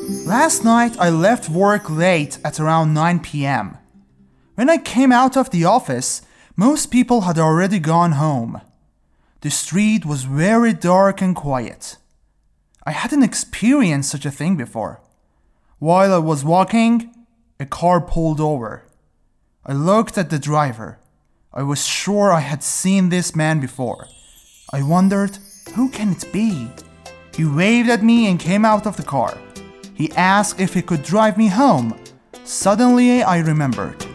Last night I left work late at around 9 p.m. When I came out of the office, most people had already gone home. The street was very dark and quiet. I hadn't experienced such a thing before. While I was walking, a car pulled over. I looked at the driver. I was sure I had seen this man before. I wondered, who can it be? He waved at me and came out of the car. He asked if he could drive me home. Suddenly I remembered.